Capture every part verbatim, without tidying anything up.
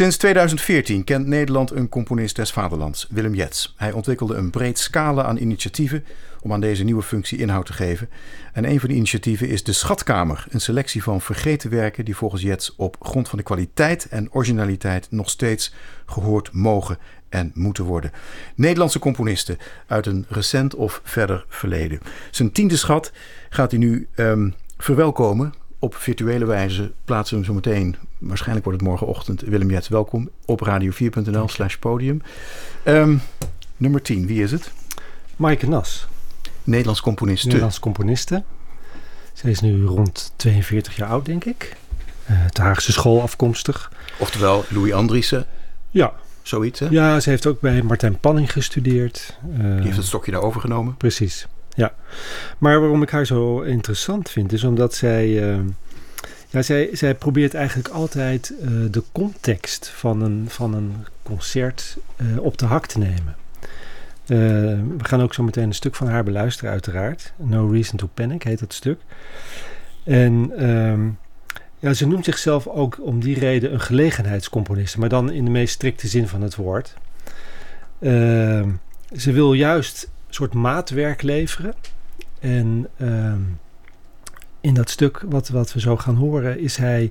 Sinds tweeduizend veertien kent Nederland een componist des vaderlands, Willem Jets. Hij ontwikkelde een breed scala aan initiatieven om aan deze nieuwe functie inhoud te geven. En een van die initiatieven is de Schatkamer, een selectie van vergeten werken die volgens Jets op grond van de kwaliteit en originaliteit nog steeds gehoord mogen en moeten worden. Nederlandse componisten uit een recent of verder verleden. Zijn tiende schat gaat hij nu um, verwelkomen. Op virtuele wijze plaatsen we hem zo meteen. Waarschijnlijk wordt het morgenochtend. Willem Jets, welkom op radio vier punt n l slash podium. Um, nummer tien, wie is het? Maaike Nas. Nederlands componiste. Nederlands componiste. Zij is nu rond tweeënveertig jaar oud, denk ik. Uh, uit de Haagse school afkomstig. Oftewel Louis Andriessen. Ja. Zoiets, hè? Ja, ze heeft ook bij Martijn Panning gestudeerd. Uh, Die heeft het stokje daar overgenomen. Precies, ja. Maar waarom ik haar zo interessant vind, is omdat zij... Uh, ja, zij, zij probeert eigenlijk altijd uh, de context van een, van een concert uh, op de hak te nemen. Uh, we gaan ook zo meteen een stuk van haar beluisteren, uiteraard. No Reason to Panic heet dat stuk. En um, ja, ze noemt zichzelf ook om die reden een gelegenheidscomponiste, maar dan in de meest strikte zin van het woord. Uh, ze wil juist een soort maatwerk leveren. En um, in dat stuk wat, wat we zo gaan horen is hij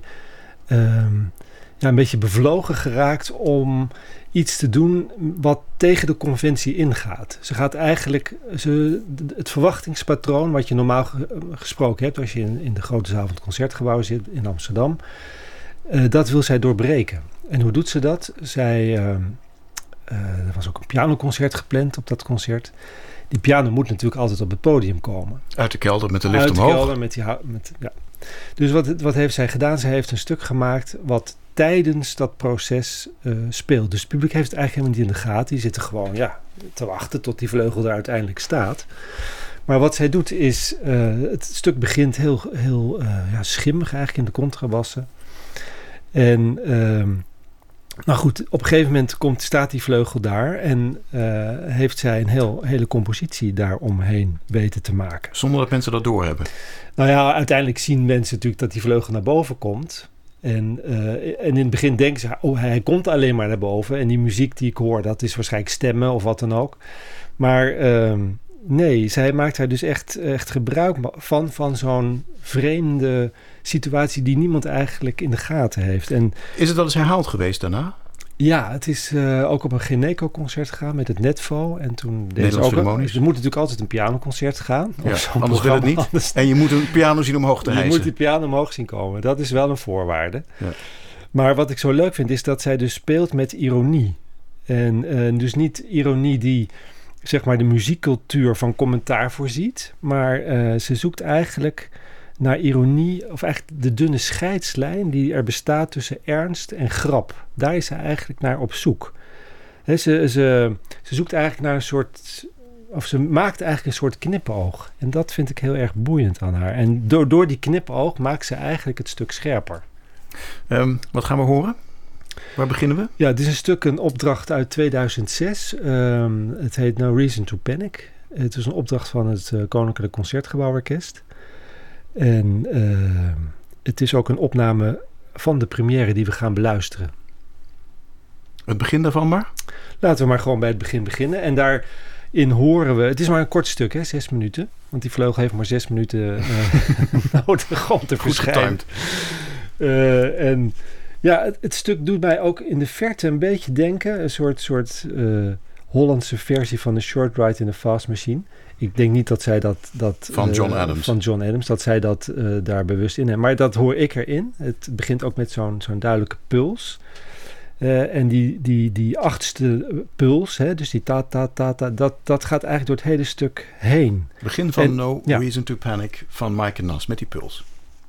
um, ja, een beetje bevlogen geraakt om iets te doen wat tegen de conventie ingaat. Ze gaat eigenlijk ze, het verwachtingspatroon wat je normaal gesproken hebt als je in, in de grote zaal van het Concertgebouw zit in Amsterdam, uh, dat wil zij doorbreken. En hoe doet ze dat? Zij, uh, uh, er was ook een pianoconcert gepland op dat concert. Die piano moet natuurlijk altijd op het podium komen. Uit de kelder met de lift Uit omhoog. Uit de kelder met die... Met, ja. Dus wat, wat heeft zij gedaan? Zij heeft een stuk gemaakt wat tijdens dat proces uh, speelt. Dus het publiek heeft het eigenlijk helemaal niet in de gaten. Die zitten gewoon ja, te wachten tot die vleugel er uiteindelijk staat. Maar wat zij doet is... Uh, het stuk begint heel, heel uh, ja, schimmig eigenlijk in de contrabassen. En... Uh, Nou goed, op een gegeven moment komt, staat die vleugel daar en uh, heeft zij een heel, hele compositie daaromheen weten te maken. Zonder dat mensen dat doorhebben? Nou ja, uiteindelijk zien mensen natuurlijk dat die vleugel naar boven komt. En, uh, en in het begin denken ze, oh, hij komt alleen maar naar boven. En die muziek die ik hoor, dat is waarschijnlijk stemmen of wat dan ook. Maar uh, nee, zij maakt daar dus echt, echt gebruik van, van zo'n vreemde situatie die niemand eigenlijk in de gaten heeft. En is het wel eens herhaald geweest daarna? Ja, het is uh, ook op een Geneco-concert gegaan met het Netvo. En toen deze ook. Een, er moet natuurlijk altijd een pianoconcert gaan. Ja, anders wil het niet. Anders, en je moet een piano zien omhoog te hijsen. Je moet die piano omhoog zien komen. Dat is wel een voorwaarde. Ja. Maar wat ik zo leuk vind is dat zij dus speelt met ironie. En uh, dus niet ironie die zeg maar de muziekcultuur van commentaar voorziet. Maar uh, ze zoekt eigenlijk naar ironie, of eigenlijk de dunne scheidslijn die er bestaat tussen ernst en grap. Daar is ze eigenlijk naar op zoek. He, ze, ze, ze zoekt eigenlijk naar een soort, of ze maakt eigenlijk een soort knipoog. En dat vind ik heel erg boeiend aan haar. En door, door die knipoog maakt ze eigenlijk het stuk scherper. Um, wat gaan we horen? Waar beginnen we? Ja, het is een stuk, een opdracht uit tweeduizend zes. Um, het heet No Reason to Panic. Het is een opdracht van het uh, Koninklijk Concertgebouworkest. En uh, het is ook een opname van de première die we gaan beluisteren. Het begin daarvan maar? Laten we maar gewoon bij het begin beginnen. En daarin horen we... Het is maar een kort stuk, hè, zes minuten. Want die vleugel heeft maar zes minuten uh, nodig om te Goed verschijnen. Uh, en ja, het, het stuk doet mij ook in de verte een beetje denken. Een soort, soort uh, Hollandse versie van de Short Ride in a Fast Machine. Ik denk niet dat zij dat... dat van John uh, Adams. Van John Adams, dat zij dat uh, daar bewust in hebben. Maar dat hoor ik erin. Het begint ook met zo'n, zo'n duidelijke puls. Uh, en die, die, die achtste puls, hè, dus die ta ta ta ta, dat, dat gaat eigenlijk door het hele stuk heen. Begin van en, No ja. Reason to Panic van Maaike Nas met die puls.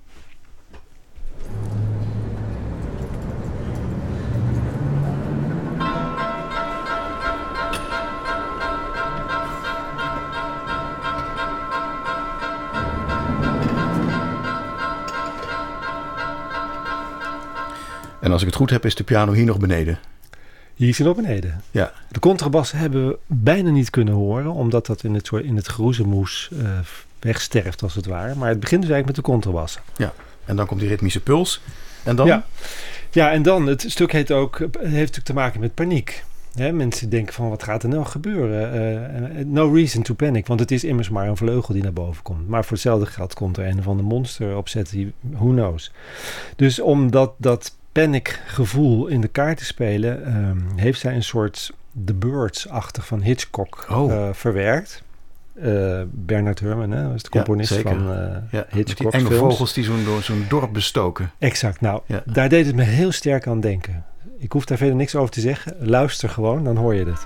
En als ik het goed heb, is de piano hier nog beneden. Hier is hij nog beneden. Ja. De contrabas hebben we bijna niet kunnen horen, omdat dat in het, in het geroezemoes uh, wegsterft als het ware. Maar het begint dus eigenlijk met de contrabas. Ja, en dan komt die ritmische puls. En dan? Ja. ja, en dan, het stuk heet ook, heeft natuurlijk te maken met paniek. Hè, mensen denken van, wat gaat er nou gebeuren? Uh, no reason to panic, want het is immers maar een vleugel die naar boven komt. Maar voor hetzelfde geld komt er een van de monster opzetten, die, who knows. Dus om dat, dat panicgevoel in de kaart te spelen, um, heeft zij een soort The Birds-achtig van Hitchcock oh. uh, verwerkt. Uh, Bernard Herrmann, hè, was de componist ja, van uh, ja, Hitchcock die enge films. vogels die zo'n, zo'n dorp bestoken. Exact, nou, ja. daar deed het me heel sterk aan denken. Ik hoef daar verder niks over te zeggen. Luister gewoon, dan hoor je het.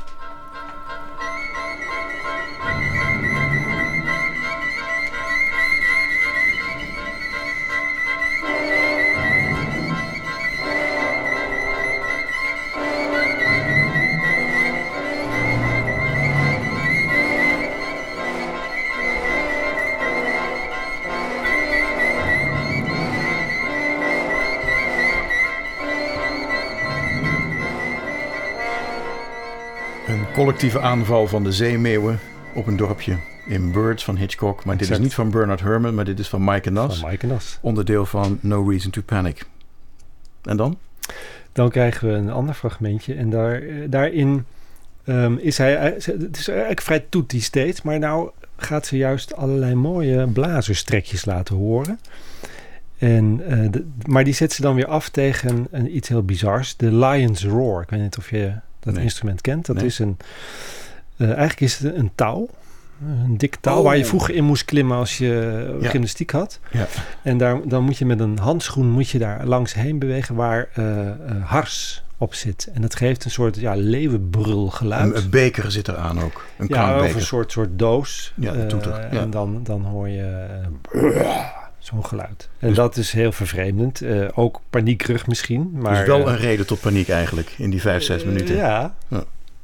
Collectieve aanval van de zeemeeuwen op een dorpje in Birds van Hitchcock. Maar exact. Dit is niet van Bernard Herrmann, maar dit is van Maaike Nas. Van Maaike Nas. Onderdeel van No Reason to Panic. En dan? Dan krijgen we een ander fragmentje. En daar, daarin um, is hij... Het is eigenlijk vrij toetie steeds. Maar nou gaat ze juist allerlei mooie blazerstrekjes laten horen. En, uh, de, maar die zet ze dan weer af tegen een, iets heel bizars. De Lion's Roar. Ik weet niet of je... dat nee. instrument kent. Dat nee. is een... Uh, eigenlijk is het een touw. Een dik touw oh. waar je vroeger in moest klimmen als je ja. gymnastiek had. Ja. En daar, dan moet je met een handschoen moet je daar langs heen bewegen waar uh, uh, hars op zit. En dat geeft een soort ja, leeuwenbrul geluid. Een, een beker zit er aan ook. Een ja, of een soort, soort doos. Ja, een toeter. Uh, ja. En dan, dan hoor je... Uh, zo'n geluid. En dus, dat is heel vervreemdend. Uh, ook paniekerig misschien. Maar, dus wel uh, een reden tot paniek eigenlijk in die vijf, zes minuten. Uh, ja. ja.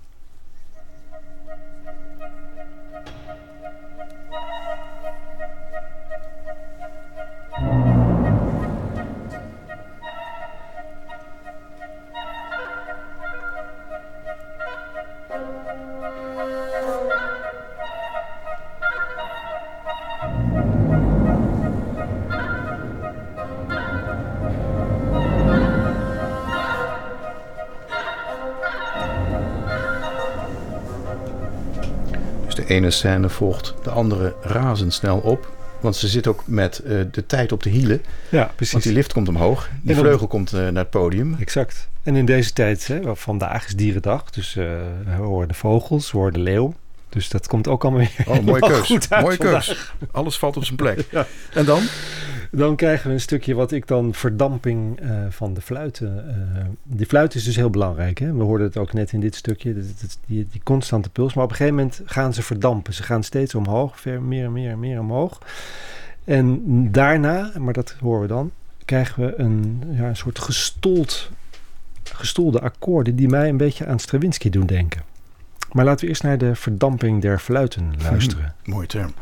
De ene scène volgt de andere razendsnel op. Want ze zit ook met uh, de tijd op de hielen. Ja, precies. Want die lift komt omhoog. Die dan, vleugel komt uh, naar het podium. Exact. En in deze tijd, hè, vandaag is dierendag. Dus uh, we horen de vogels, we horen de leeuw. Dus dat komt ook allemaal weer oh, mooie keus. goed uit mooie vandaag. keus. Alles valt op zijn plek. Ja. En dan? Dan krijgen we een stukje wat ik dan verdamping uh, van de fluiten. Uh, die fluit is dus heel belangrijk. Hè? We hoorden het ook net in dit stukje. Dat, dat, die, die constante puls. Maar op een gegeven moment gaan ze verdampen. Ze gaan steeds omhoog. Ver, meer en meer en meer omhoog. En daarna, maar dat horen we dan, krijgen we een, ja, een soort gestold, gestolde akkoorden die mij een beetje aan Stravinsky doen denken. Maar laten we eerst naar de verdamping der fluiten luisteren. Hmm, mooie term.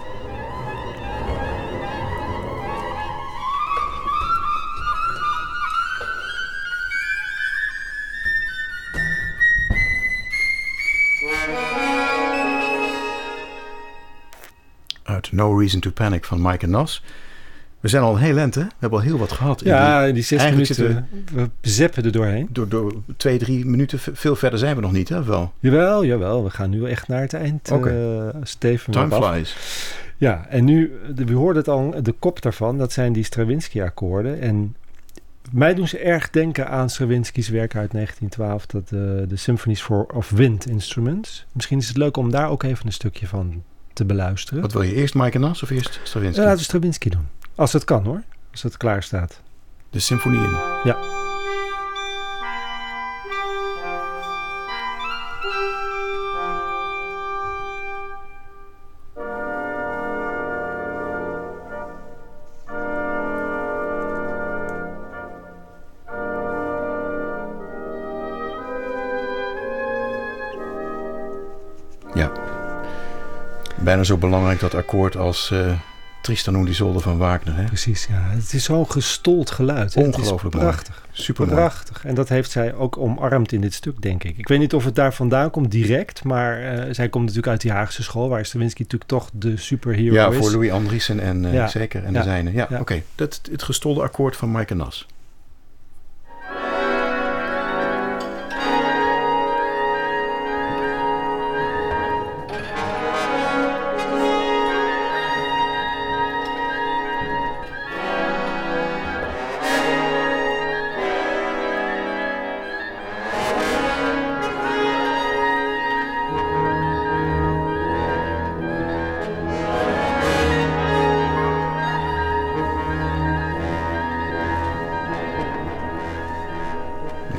Uit No Reason to Panic van Maaike Nas. We zijn al een heel eind, hè? We hebben al heel wat gehad. Ja, die, die zes minuten, we, we zeppen er doorheen. Door, door twee, drie minuten, veel verder zijn we nog niet, hè? Wel. Jawel, jawel. We gaan nu echt naar het eind. Okay. Uh, Steven. Time flies. Ja, en nu, we hoorden het al, de kop daarvan, dat zijn die Stravinsky-akkoorden. En mij doen ze erg denken aan Stravinsky's werk uit negentien twaalf, dat uh, de Symphonies for of Wind Instruments. Misschien is het leuk om daar ook even een stukje van te beluisteren. Wat wil je, eerst Maaike Nas of eerst Stravinsky? Uh, laten we Stravinsky doen. Als het kan hoor, als het klaar staat. De symfonieën. Ja. Ja. Bijna zo belangrijk dat akkoord als uh, Tristan und Isolde van Wagner. Hè? Precies, ja. Het is zo'n gestold geluid. Ongelooflijk prachtig. Super prachtig. En dat heeft zij ook omarmd in dit stuk, denk ik. Ik weet niet of het daar vandaan komt direct, maar uh, zij komt natuurlijk uit die Haagse school, waar Stravinsky natuurlijk toch de superhero ja, is. Ja, voor Louis Andriessen en uh, ja. zeker en ja. de zijne. Ja, ja. oké. Okay. Dat het gestolde akkoord van Maaike Nas.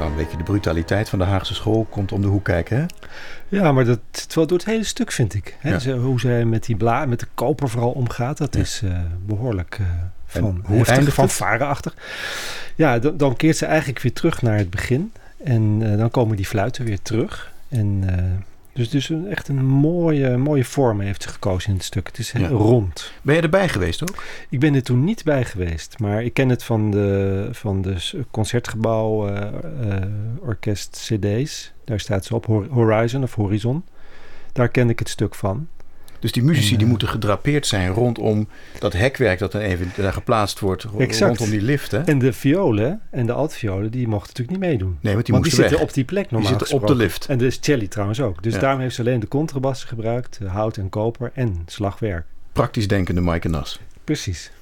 Nou, een beetje de brutaliteit van de Haagse school komt om de hoek kijken, hè? Ja, maar dat wel door het hele stuk, vind ik. Hè? Ja. Zo, hoe zij met die bla, met de koper vooral omgaat, dat Ja. is uh, behoorlijk uh, van hoe eindigt van het? varenachtig. Ja, dan, dan keert ze eigenlijk weer terug naar het begin. En uh, dan komen die fluiten weer terug. En uh, dus, dus een, echt een mooie, mooie vorm heeft ze gekozen in het stuk. Het is heel Ja. rond. Ben je erbij geweest ook? Ik ben er toen niet bij geweest, maar ik ken het van de, van de Concertgebouw uh, uh, Orkest C D's. Daar staat ze op, Horizon of Horizon. Daar ken ik het stuk van. Dus die muzici En, uh, die moeten gedrapeerd zijn rondom dat hekwerk dat dan even daar geplaatst wordt. Exact. Rondom die lift, hè? En de violen en de altviolen, die mochten natuurlijk niet meedoen. Nee, want die want die moesten zitten weg. op die plek Die normaal zitten op de gesproken. lift. En de celli trouwens ook. Dus Ja. daarom heeft ze alleen de contrabassen gebruikt, hout en koper en slagwerk. Praktisch denkende Maaike Nas. Precies.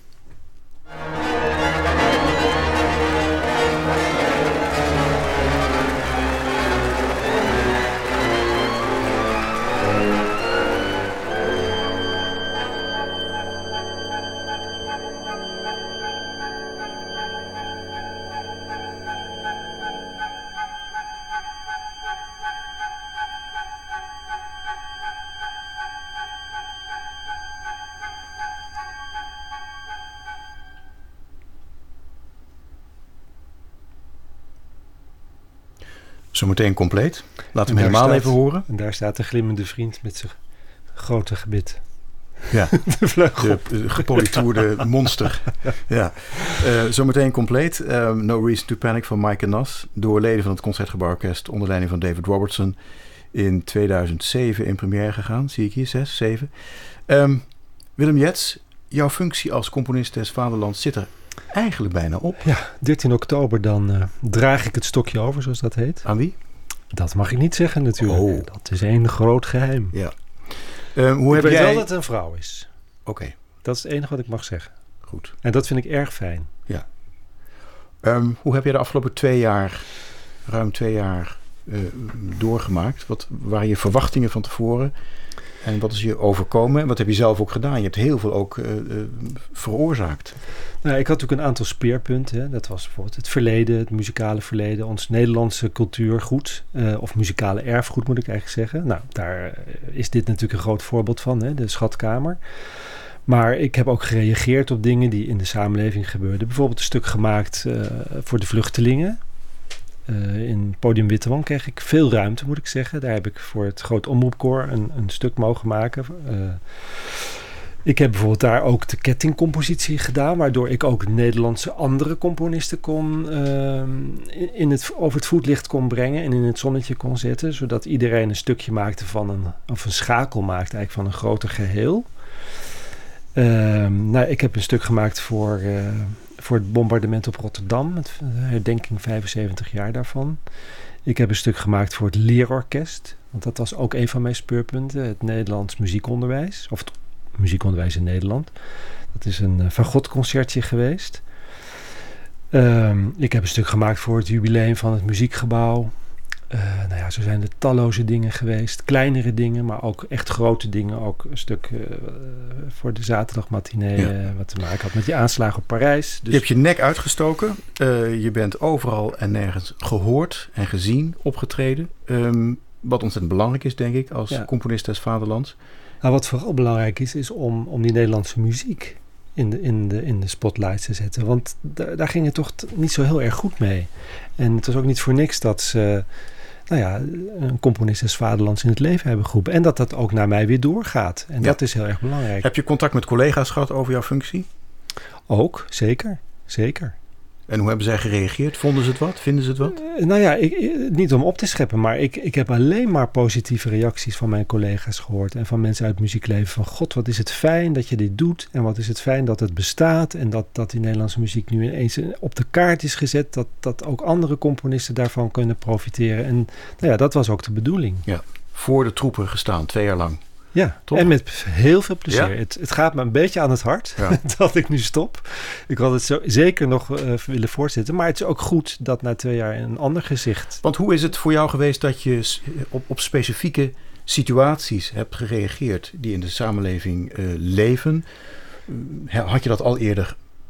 Zometeen compleet. Laten we hem En daar helemaal staat- even horen. En daar staat de glimmende vriend met zijn grote gebit. Ja, De vleugel. de, de gepolitoerde monster. Ja. Uh, zometeen compleet. Uh, No Reason to Panic van Maaike Nas. Door leden van het Concertgebouworkest onder leiding van David Robertson. In tweeduizend zeven in première gegaan. Zie ik hier, zes, zeven. Um, Willem Jets, jouw functie als componist des Vaderlands zit er eigenlijk bijna op. Ja, dertien oktober dan uh, draag ik het stokje over, zoals dat heet. Aan wie? Dat mag ik niet zeggen natuurlijk. Oh. Dat is één groot geheim. Ja. Um, hoe ik heb weet jij... wel dat het een vrouw is. Oké, okay, Dat is het enige wat ik mag zeggen. goed. En dat vind ik erg fijn. Ja. Um, hoe heb jij de afgelopen twee jaar, ruim twee jaar, uh, doorgemaakt? Wat waren je verwachtingen van tevoren? En wat is je overkomen? En wat heb je zelf ook gedaan? Je hebt heel veel ook uh, uh, veroorzaakt. Nou, ik had natuurlijk een aantal speerpunten. Hè. Dat was bijvoorbeeld het verleden, het muzikale verleden, ons Nederlandse cultuurgoed. Uh, of muzikale erfgoed moet ik eigenlijk zeggen. Nou, daar is dit natuurlijk een groot voorbeeld van, hè, de Schatkamer. Maar ik heb ook gereageerd op dingen die in de samenleving gebeurden. Bijvoorbeeld een stuk gemaakt uh, voor de vluchtelingen. Uh, in Podium Witteman kreeg ik veel ruimte, moet ik zeggen. Daar heb ik voor het Groot Omroepkoor een, een stuk mogen maken. Uh, ik heb bijvoorbeeld daar ook de kettingcompositie gedaan, waardoor ik ook Nederlandse andere componisten kon uh, in, in het, over het voetlicht kon brengen en in het zonnetje kon zetten, zodat iedereen een stukje maakte van een, of een schakel maakte eigenlijk van een groter geheel. Uh, nou, ik heb een stuk gemaakt voor... Uh, voor het bombardement op Rotterdam, met herdenking vijfenzeventig jaar daarvan. Ik heb een stuk gemaakt voor het leerorkest, want dat was ook een van mijn speurpunten, het Nederlands muziekonderwijs, of het muziekonderwijs in Nederland. Dat is een uh, Van Gogh concertje geweest. Um, ik heb een stuk gemaakt voor het jubileum van het muziekgebouw. Uh, nou ja, zo zijn er talloze dingen geweest. Kleinere dingen, maar ook echt grote dingen. Ook een stuk uh, voor de zaterdagmatinee ja. uh, wat te maken had met die aanslagen op Parijs. Dus... Je hebt je nek uitgestoken. Uh, je bent overal en nergens gehoord en gezien, opgetreden. Um, wat ontzettend belangrijk is, denk ik, als ja. componist des Vaderlands. Nou, wat vooral belangrijk is, is om, om die Nederlandse muziek in de, in de, in de spotlight te zetten. Want da- daar ging het toch t- niet zo heel erg goed mee. En het was ook niet voor niks dat ze... nou ja, een componist des Vaderlands in het leven hebben geroepen. En dat dat ook naar mij weer doorgaat. En ja. dat is heel erg belangrijk. Heb je contact met collega's gehad over jouw functie? Ook, zeker. Zeker. En hoe hebben zij gereageerd? Vonden ze het wat? Vinden ze het wat? Uh, nou ja, ik, niet om op te scheppen, maar ik, ik heb alleen maar positieve reacties van mijn collega's gehoord. En van mensen uit het muziekleven. Van god, wat is het fijn dat je dit doet. En wat is het fijn dat het bestaat. En dat, dat die Nederlandse muziek nu ineens op de kaart is gezet. Dat, dat ook andere componisten daarvan kunnen profiteren. En nou ja, dat was ook de bedoeling. Ja, voor de troepen gestaan, twee jaar lang. Ja, toch? En met heel veel plezier. Ja? Het, het gaat me een beetje aan het hart ja. dat ik nu stop. Ik had het zo zeker nog uh, willen voortzetten. Maar het is ook goed dat na twee jaar een ander gezicht... Want hoe is het voor jou geweest dat je op, op specifieke situaties hebt gereageerd... die in de samenleving uh, leven? Had je dat al eerder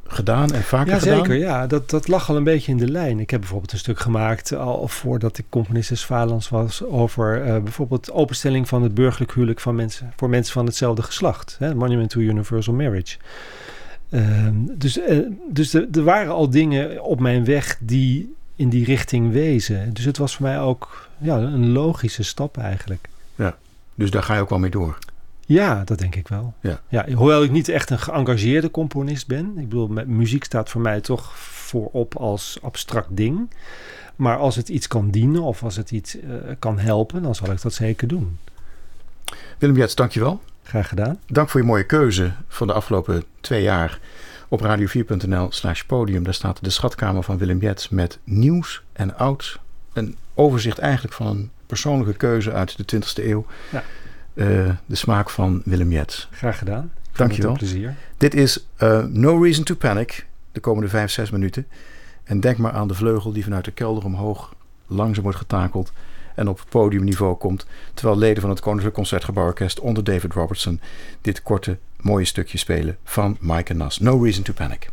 gedaan en vaker ja, gedaan? Zeker, ja. Dat, dat lag al een beetje in de lijn. Ik heb bijvoorbeeld een stuk gemaakt, al voordat ik componist des Vaderlands was, over uh, bijvoorbeeld openstelling van het burgerlijk huwelijk van mensen, voor mensen van hetzelfde geslacht. Hè? Monument to Universal Marriage. Uh, dus uh, dus er waren al dingen op mijn weg die in die richting wezen. Dus het was voor mij ook ja, een logische stap eigenlijk. Ja, dus daar ga je ook wel mee door? Ja, dat denk ik wel. Ja. Ja, hoewel ik niet echt een geëngageerde componist ben. Ik bedoel, muziek staat voor mij toch voorop als abstract ding. Maar als het iets kan dienen of als het iets uh, kan helpen, dan zal ik dat zeker doen. Willem Jets, dankjewel. Graag gedaan. Dank voor je mooie keuze van de afgelopen twee jaar. Op radio vier punt n l slash podium. Daar staat de Schatkamer van Willem Jets met nieuws en oud. Een overzicht eigenlijk van een persoonlijke keuze uit de twintigste eeuw. Ja. Uh, de smaak van Willem Jets. Graag gedaan. Dankjewel. Plezier. Dit is uh, No Reason to Panic. De komende vijf, zes minuten. En denk maar aan de vleugel die vanuit de kelder omhoog langzaam wordt getakeld en op podiumniveau komt, terwijl leden van het Koninklijk Concertgebouworkest onder David Robertson dit korte, mooie stukje spelen van Mike en Nas. No Reason to Panic.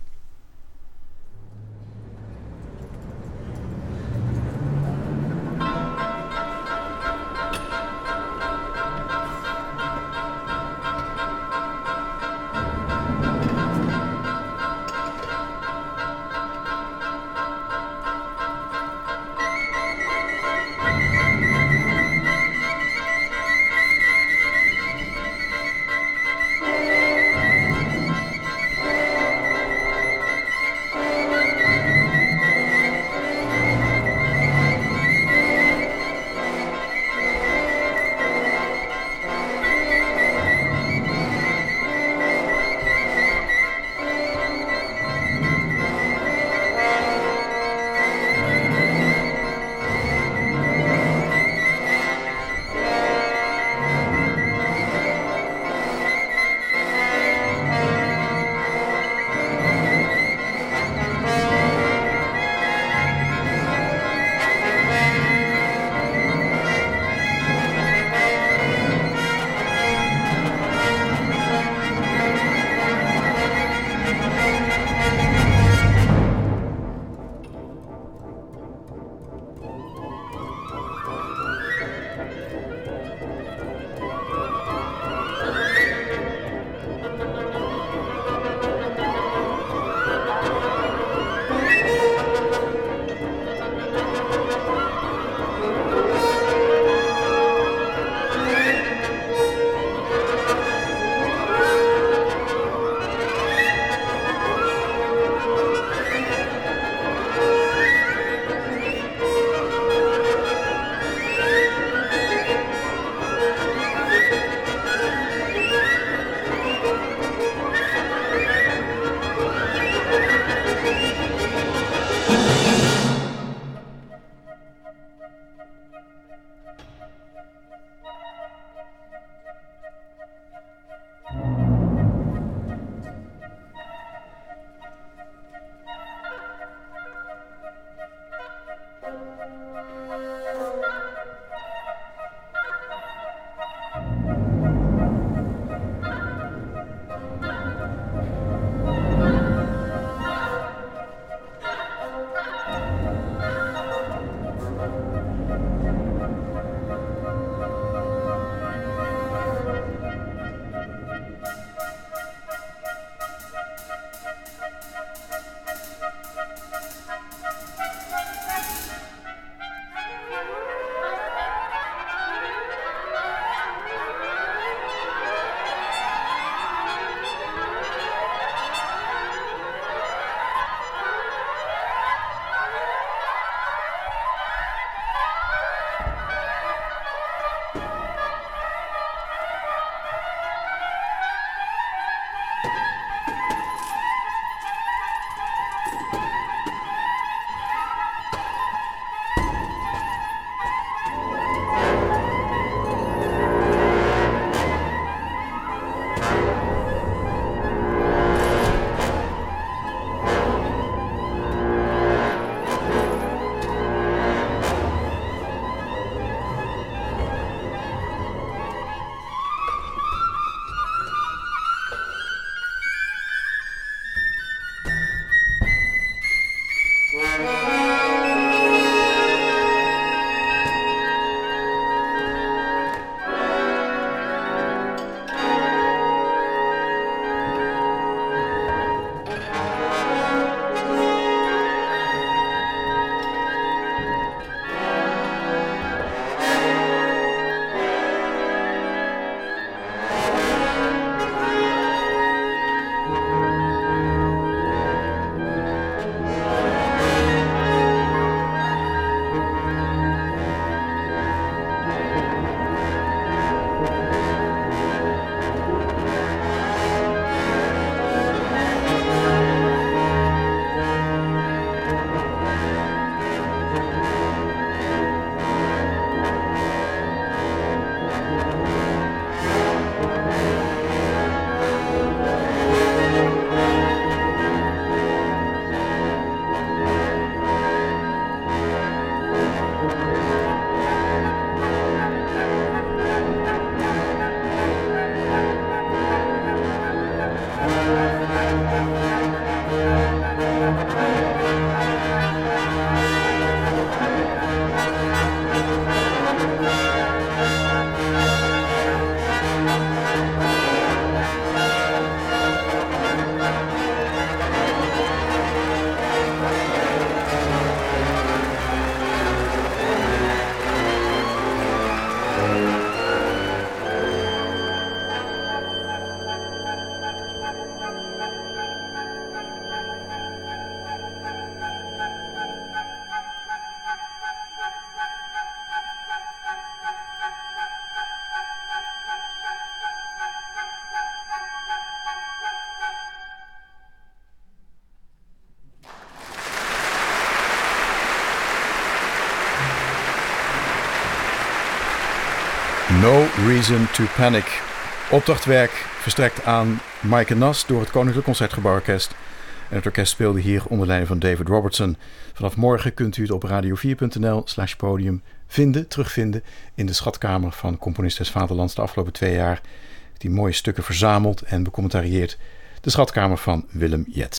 No Reason to Panic. Opdrachtwerk verstrekt aan Maaike Nas door het Koninklijk Concertgebouworkest. En het orkest speelde hier onder leiding van David Robertson. Vanaf morgen kunt u het op radio vier punt n l slash podium vinden, terugvinden in de schatkamer van componist des Vaderlands. De afgelopen twee jaar heeft hij mooie stukken verzameld en becommentarieerd. De schatkamer van Willem Jets.